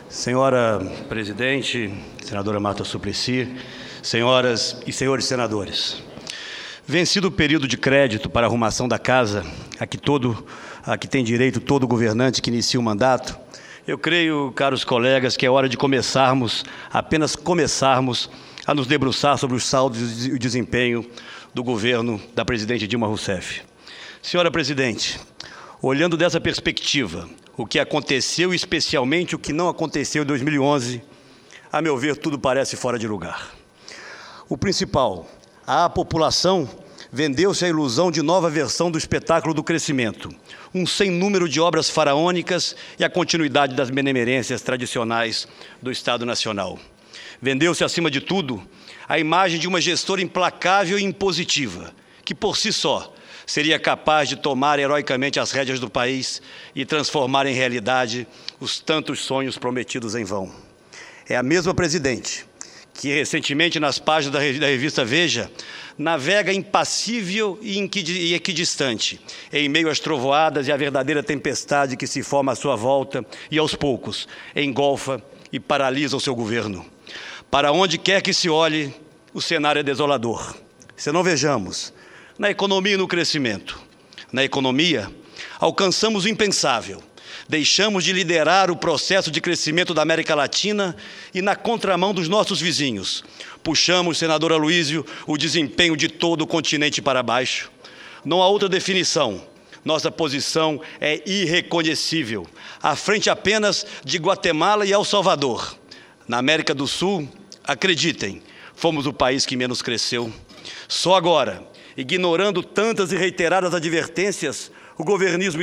Senhora Presidente, Senadora Marta Suplicy, senhoras e senhores senadores, vencido o período de crédito para a arrumação da casa, a que tem direito todo governante que inicia o mandato, eu creio, caros colegas, que é hora de apenas começarmos a nos debruçar sobre os saldos e o desempenho do governo da presidente Dilma Rousseff. Senhora Presidente, olhando dessa perspectiva, o que aconteceu e especialmente o que não aconteceu em 2011, a meu ver, tudo parece fora de lugar. O principal, a população vendeu-se à ilusão de nova versão do espetáculo do crescimento, um sem número de obras faraônicas e a continuidade das benemerências tradicionais do Estado Nacional. Vendeu-se, acima de tudo, a imagem de uma gestora implacável e impositiva, que por si só seria capaz de tomar heroicamente as rédeas do país e transformar em realidade os tantos sonhos prometidos em vão. É a mesma presidente que, recentemente, nas páginas da revista Veja, navega impassível e equidistante, em meio às trovoadas e à verdadeira tempestade que se forma à sua volta e, aos poucos, engolfa e paralisa o seu governo. Para onde quer que se olhe, o cenário é desolador. Se não vejamos, na economia e no crescimento. Na economia, alcançamos o impensável. Deixamos de liderar o processo de crescimento da América Latina e, na contramão dos nossos vizinhos, puxamos, senador Aloysio, o desempenho de todo o continente para baixo. Não há outra definição. Nossa posição é irreconhecível, à frente apenas de Guatemala e El Salvador. Na América do Sul, acreditem, fomos o país que menos cresceu. Só agora, ignorando tantas e reiteradas advertências, o governismo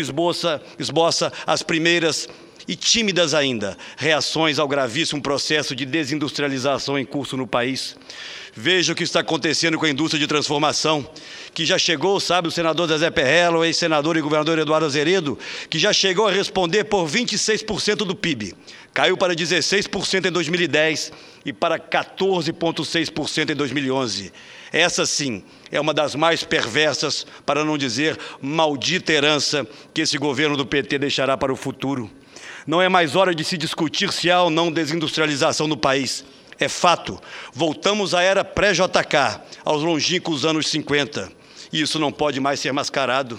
esboça as primeiras e tímidas ainda reações ao gravíssimo processo de desindustrialização em curso no país. Veja o que está acontecendo com a indústria de transformação, que já chegou, sabe, o senador Zezé Perrella, o ex-senador e governador Eduardo Azeredo, que já chegou a responder por 26% do PIB. Caiu para 16% em 2010 e para 14,6% em 2011. Essa, sim, é uma das mais perversas, para não dizer maldita herança, que esse governo do PT deixará para o futuro. Não é mais hora de se discutir se há ou não desindustrialização no país. É fato, voltamos à era pré-JK, aos longínquos anos 50, e isso não pode mais ser mascarado.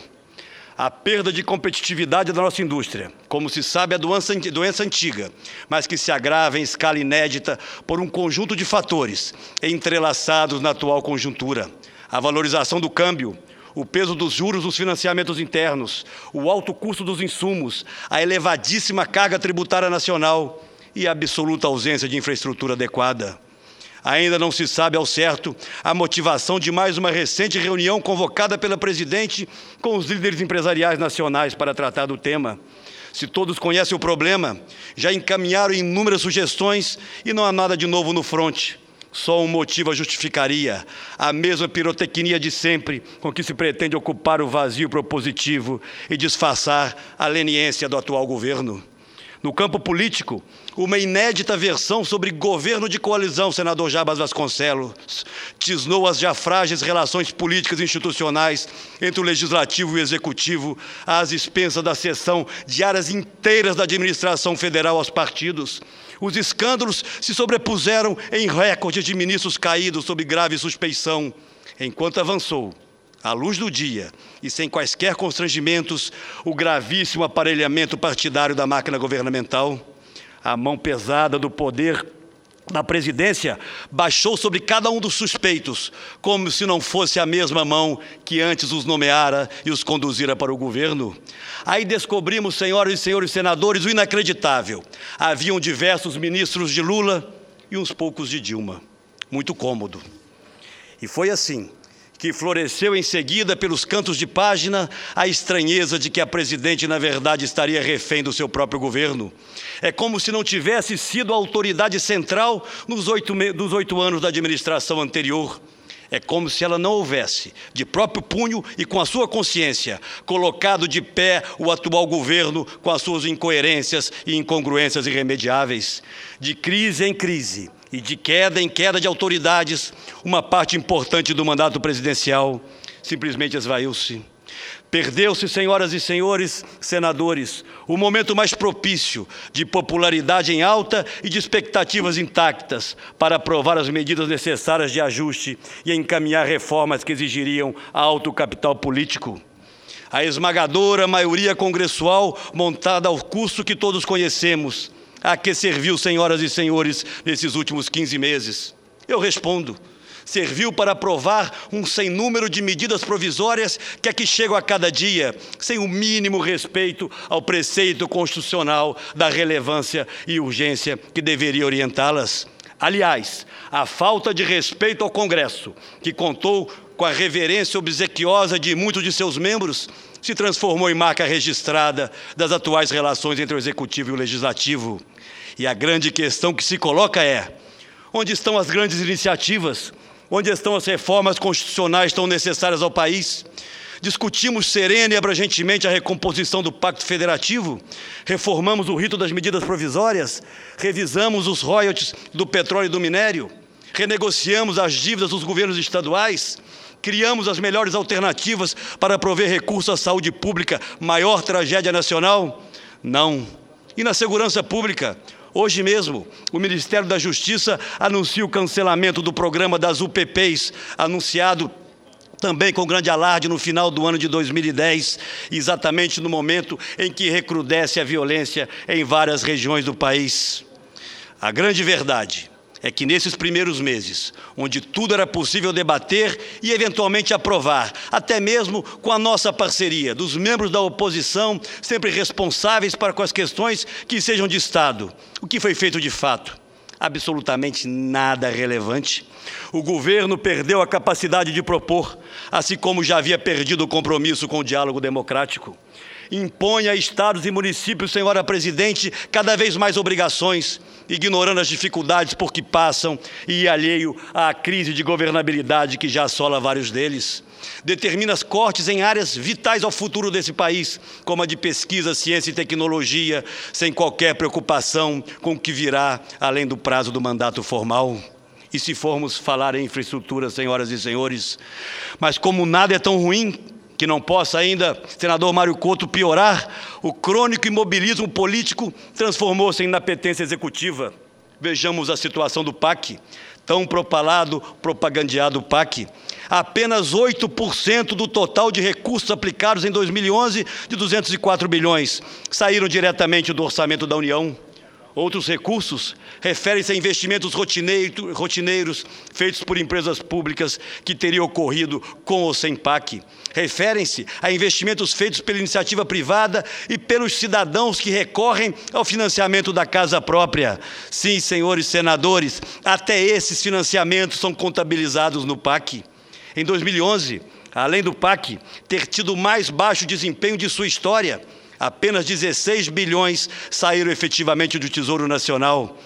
A perda de competitividade da nossa indústria, como se sabe, é doença antiga, mas que se agrava em escala inédita por um conjunto de fatores entrelaçados na atual conjuntura. A valorização do câmbio, o peso dos juros nos financiamentos internos, o alto custo dos insumos, a elevadíssima carga tributária nacional e a absoluta ausência de infraestrutura adequada. Ainda não se sabe ao certo a motivação de mais uma recente reunião convocada pela presidente com os líderes empresariais nacionais para tratar do tema. Se todos conhecem o problema, já encaminharam inúmeras sugestões e não há nada de novo no fronte. Só um motivo a justificaria, a mesma pirotecnia de sempre com que se pretende ocupar o vazio propositivo e disfarçar a leniência do atual governo. No campo político, uma inédita versão sobre governo de coalizão, senador Jarbas Vasconcelos, tisnou as já frágeis relações políticas e institucionais entre o Legislativo e o Executivo, às expensas da cessão de áreas inteiras da administração federal aos partidos. Os escândalos se sobrepuseram em recordes de ministros caídos sob grave suspeição. Enquanto avançou, à luz do dia e sem quaisquer constrangimentos, o gravíssimo aparelhamento partidário da máquina governamental, a mão pesada do poder da presidência baixou sobre cada um dos suspeitos, como se não fosse a mesma mão que antes os nomeara e os conduzira para o governo. Aí descobrimos, senhoras e senhores senadores, o inacreditável. Haviam diversos ministros de Lula e uns poucos de Dilma. Muito cômodo. E foi assim que floresceu em seguida, pelos cantos de página, a estranheza de que a presidente, na verdade, estaria refém do seu próprio governo. É como se não tivesse sido a autoridade central dos 8 anos da administração anterior. É como se ela não houvesse, de próprio punho e com a sua consciência, colocado de pé o atual governo com as suas incoerências e incongruências irremediáveis. De crise em crise e de queda em queda de autoridades, uma parte importante do mandato presidencial simplesmente esvaiu-se. Perdeu-se, senhoras e senhores senadores, o momento mais propício de popularidade em alta e de expectativas intactas para aprovar as medidas necessárias de ajuste e encaminhar reformas que exigiriam alto capital político. A esmagadora maioria congressual, montada ao custo que todos conhecemos, a que serviu, senhoras e senhores, nesses últimos 15 meses? Eu respondo: serviu para aprovar um sem número de medidas provisórias que aqui chegam a cada dia, sem o mínimo respeito ao preceito constitucional da relevância e urgência que deveria orientá-las. Aliás, a falta de respeito ao Congresso, que contou com a reverência obsequiosa de muitos de seus membros, se transformou em marca registrada das atuais relações entre o Executivo e o Legislativo. E a grande questão que se coloca é: onde estão as grandes iniciativas? Onde estão as reformas constitucionais tão necessárias ao país? Discutimos serena e abrangentemente a recomposição do Pacto Federativo? Reformamos o rito das medidas provisórias? Revisamos os royalties do petróleo e do minério? Renegociamos as dívidas dos governos estaduais? Criamos as melhores alternativas para prover recursos à saúde pública, maior tragédia nacional? Não. E na segurança pública? Hoje mesmo, o Ministério da Justiça anuncia o cancelamento do programa das UPPs, anunciado também com grande alarde no final do ano de 2010, exatamente no momento em que recrudesce a violência em várias regiões do país. A grande verdade é que nesses primeiros meses, onde tudo era possível debater e eventualmente aprovar, até mesmo com a nossa parceria, dos membros da oposição, sempre responsáveis com as questões que sejam de Estado, o que foi feito de fato? Absolutamente nada relevante. O governo perdeu a capacidade de propor, assim como já havia perdido o compromisso com o diálogo democrático. Impõe a estados e municípios, senhora presidente, cada vez mais obrigações, ignorando as dificuldades por que passam e alheio à crise de governabilidade que já assola vários deles. Determina as cortes em áreas vitais ao futuro desse país, como a de pesquisa, ciência e tecnologia, sem qualquer preocupação com o que virá além do prazo do mandato formal. E se formos falar em infraestrutura, senhoras e senhores, mas como nada é tão ruim que não possa ainda, senador Mário Couto, piorar, o crônico imobilismo político transformou-se em inapetência executiva. Vejamos a situação do PAC, tão propalado, propagandeado PAC. Apenas 8% do total de recursos aplicados em 2011, de 204 bilhões, saíram diretamente do orçamento da União. Outros recursos referem-se a investimentos rotineiros feitos por empresas públicas que teriam ocorrido com ou sem PAC. Referem-se a investimentos feitos pela iniciativa privada e pelos cidadãos que recorrem ao financiamento da casa própria. Sim, senhores senadores, até esses financiamentos são contabilizados no PAC. Em 2011, além do PAC ter tido o mais baixo desempenho de sua história, apenas 16 bilhões saíram efetivamente do Tesouro Nacional.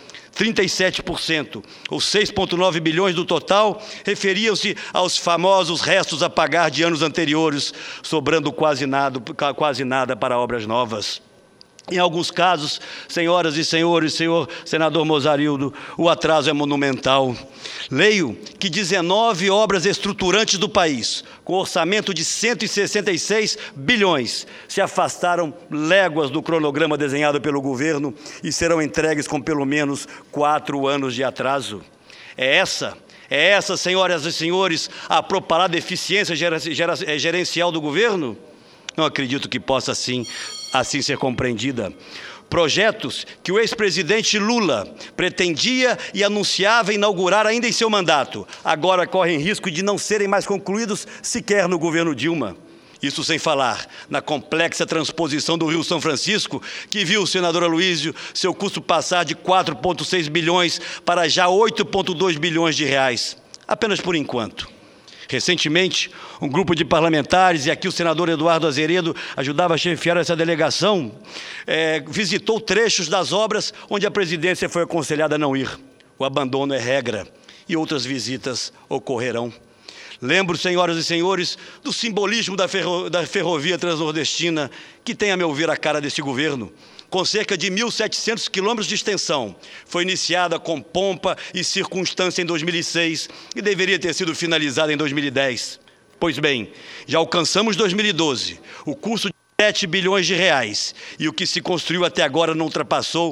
37%, ou 6,9 bilhões do total, referiam-se aos famosos restos a pagar de anos anteriores, sobrando quase nada para obras novas. Em alguns casos, senhoras e senhores, senhor senador Mozarildo, o atraso é monumental. Leio que 19 obras estruturantes do país, com orçamento de 166 bilhões, se afastaram léguas do cronograma desenhado pelo governo e serão entregues com pelo menos 4 anos de atraso. É essa, senhoras e senhores, a propalada eficiência gerencial do governo? Não acredito que possa assim ser compreendida. Projetos que o ex-presidente Lula pretendia e anunciava inaugurar ainda em seu mandato, agora correm risco de não serem mais concluídos sequer no governo Dilma. Isso sem falar na complexa transposição do Rio São Francisco, que viu, senador Aloysio, seu custo passar de 4,6 bilhões para já 8,2 bilhões de reais, apenas por enquanto. Recentemente, um grupo de parlamentares, e aqui o senador Eduardo Azeredo ajudava a chefiar essa delegação, visitou trechos das obras onde a presidência foi aconselhada a não ir. O abandono é regra e outras visitas ocorrerão. Lembro, senhoras e senhores, do simbolismo da ferrovia transnordestina, que tem, a meu ver, a cara desse governo. Com cerca de 1.700 quilômetros de extensão, foi iniciada com pompa e circunstância em 2006 e deveria ter sido finalizada em 2010. Pois bem, já alcançamos 2012, o custo de 7 bilhões de reais, e o que se construiu até agora não ultrapassou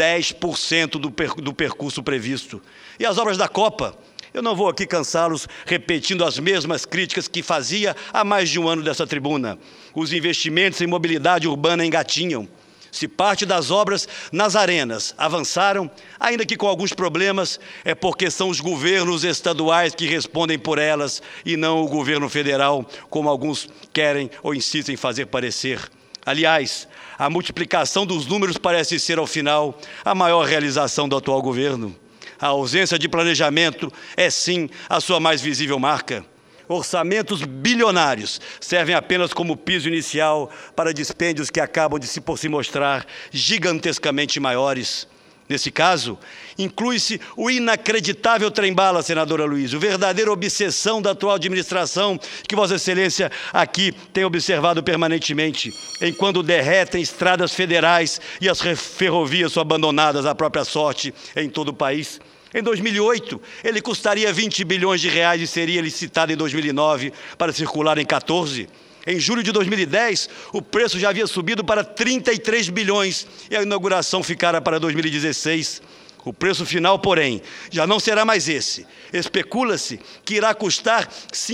10% do percurso previsto. E as obras da Copa? Eu não vou aqui cansá-los repetindo as mesmas críticas que fazia há mais de um ano dessa tribuna. Os investimentos em mobilidade urbana engatinham. Se parte das obras nas arenas avançaram, ainda que com alguns problemas, é porque são os governos estaduais que respondem por elas e não o governo federal, como alguns querem ou insistem em fazer parecer. Aliás, a multiplicação dos números parece ser, ao final, a maior realização do atual governo. A ausência de planejamento é, sim, a sua mais visível marca. Orçamentos bilionários servem apenas como piso inicial para dispêndios que acabam de por se mostrar gigantescamente maiores. Nesse caso, inclui-se o inacreditável trem-bala, senadora Luísa, a verdadeira obsessão da atual administração, que Vossa Excelência aqui tem observado permanentemente, enquanto derretem estradas federais e as ferrovias são abandonadas à própria sorte em todo o país. Em 2008, ele custaria 20 bilhões de reais e seria licitado em 2009 para circular em 14. Em julho de 2010, o preço já havia subido para 33 bilhões e a inauguração ficara para 2016. O preço final, porém, já não será mais esse. Especula-se que irá custar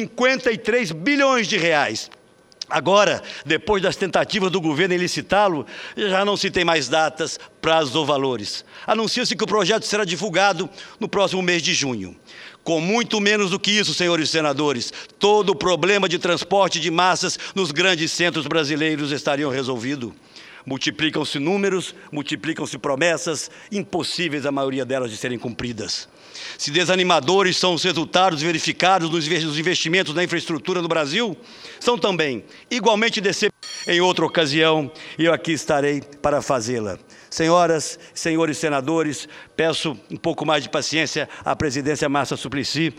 53 bilhões de reais. Agora, depois das tentativas do governo em licitá-lo, já não se tem mais datas, prazos ou valores. Anuncia-se que o projeto será divulgado no próximo mês de junho. Com muito menos do que isso, senhores senadores, todo o problema de transporte de massas nos grandes centros brasileiros estaria resolvido. Multiplicam-se números, multiplicam-se promessas, impossíveis a maioria delas de serem cumpridas. Se desanimadores são os resultados verificados nos investimentos na infraestrutura no Brasil, são também igualmente decepcionantes. Em outra ocasião, eu aqui estarei para fazê-la. Senhoras, senhores senadores, peço um pouco mais de paciência à presidente Marta Suplicy,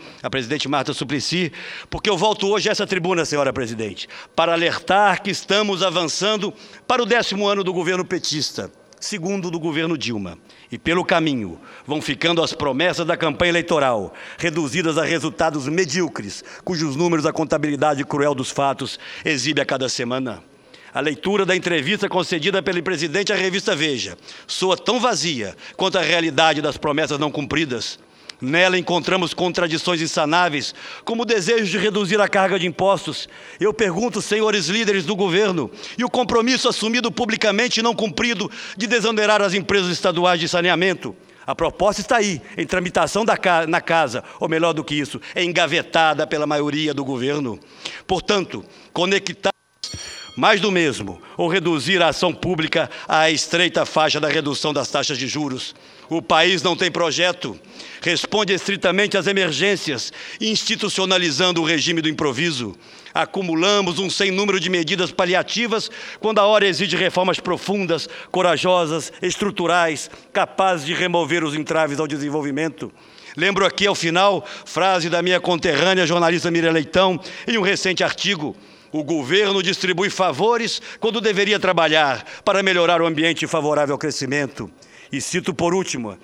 porque eu volto hoje a essa tribuna, senhora presidente, para alertar que estamos avançando para o 10º ano do governo petista, segundo do governo Dilma. E pelo caminho vão ficando as promessas da campanha eleitoral, reduzidas a resultados medíocres, cujos números a contabilidade cruel dos fatos exibe a cada semana. A leitura da entrevista concedida pelo presidente à revista Veja soa tão vazia quanto a realidade das promessas não cumpridas. Nela encontramos contradições insanáveis, como o desejo de reduzir a carga de impostos. Eu pergunto, senhores líderes do governo, e o compromisso assumido publicamente e não cumprido de desonerar as empresas estaduais de saneamento? A proposta está aí, em tramitação na casa, ou melhor do que isso, é engavetada pela maioria do governo. Portanto, conectar mais do mesmo, ou reduzir a ação pública à estreita faixa da redução das taxas de juros. O país não tem projeto, responde estritamente às emergências, institucionalizando o regime do improviso. Acumulamos um sem número de medidas paliativas, quando a hora exige reformas profundas, corajosas, estruturais, capazes de remover os entraves ao desenvolvimento. Lembro aqui, ao final, frase da minha conterrânea jornalista Miriam Leitão, em um recente artigo: o governo distribui favores quando deveria trabalhar para melhorar o ambiente favorável ao crescimento. E cito por último,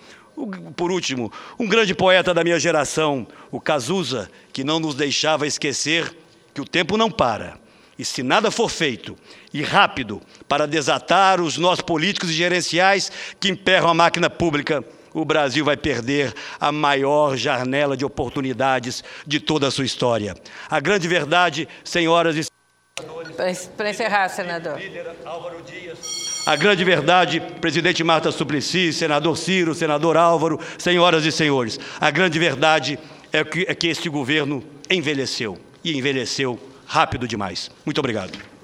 um grande poeta da minha geração, o Cazuza, que não nos deixava esquecer que o tempo não para. E se nada for feito, e rápido, para desatar os nós políticos e gerenciais que emperram a máquina pública, o Brasil vai perder a maior janela de oportunidades de toda a sua história. A grande verdade, senhoras e senhores... Para encerrar, senador. A grande verdade, presidente Marta Suplicy, senador Ciro, senador Álvaro, senhoras e senhores, a grande verdade é que este governo envelheceu, e envelheceu rápido demais. Muito obrigado.